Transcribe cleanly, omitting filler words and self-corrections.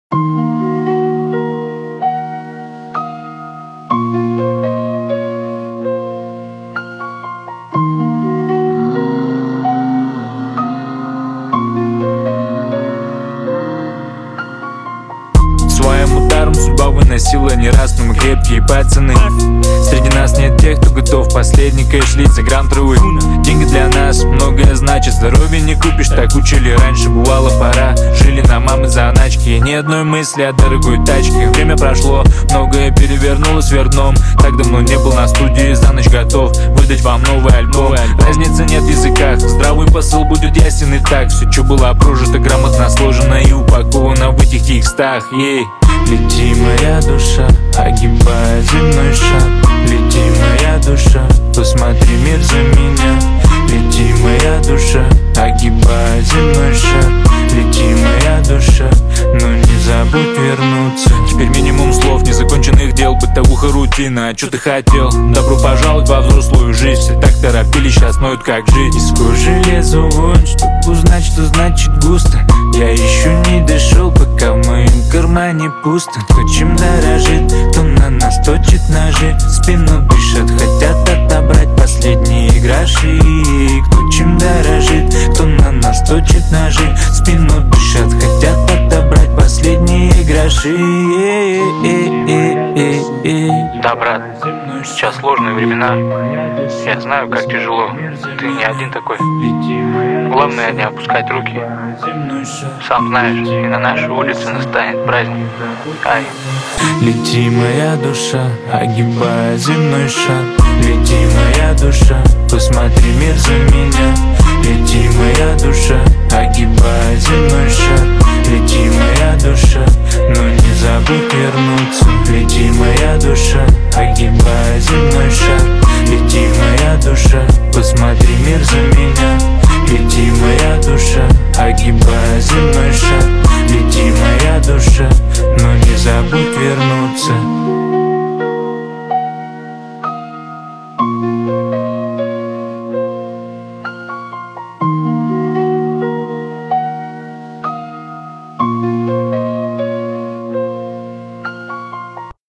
Своим ударом судьба выносила не раз, но мы крепкие пацаны. Среди нас нет тех, кто готов последний кэш лить за грамм травы. Деньги для нас многое значит, здоровье не купишь, так учили раньше, бывало пора. Жили на мамы заначки, ни одной мысли о дорогой тачке. Время прошло, многое перевернулось вверх дном. Так давно не был на студии, за ночь готов выдать вам новый альбом. Разницы нет в языках, здравый посыл будет ясен и так. Все, что было прожито, грамотно сложено и упаковано в этих текстах. Лети, моя душа, огибая земной шар. Лети, моя душа, посмотри мир за меня. Лети, моя душа, огибая земной шар. Лети, моя душа, но не забудь вернуться. Теперь минимум слов, незаконченных дел, бытовуха, рутина. А чё ты хотел? Добро пожаловать во взрослую жизнь. Все так торопились, сейчас ноют, как жить. Из кожи лезу вон, чтоб узнать, что значит густо. Я еще не дошел, пока в моем кармане пусто. Кто чем дорожит, кто на нас точит ножи. Спину дышат, хотят отобрать последние гроши. Кто чем дорожит, кто на нас точит ножи. Спину дышат, хотят отобрать последние гроши. Да, брат, сейчас сложные времена. Я знаю, как тяжело. Ты не один такой. Главное не опускать руки. Сам знаешь, и на нашей улице настанет праздник. Ай. Лети, моя душа, огибая земной шар. Лети, моя душа, посмотри мир за меня. Лети, моя душа, огибая земной шар. Лети, моя душа, но не забудь вернуться. Лети, моя душа, огибая земной шар. Лети, моя душа, посмотри мир за меня. Лети, моя душа, огибая земной шар. Лети, моя душа, но не забудь вернуться.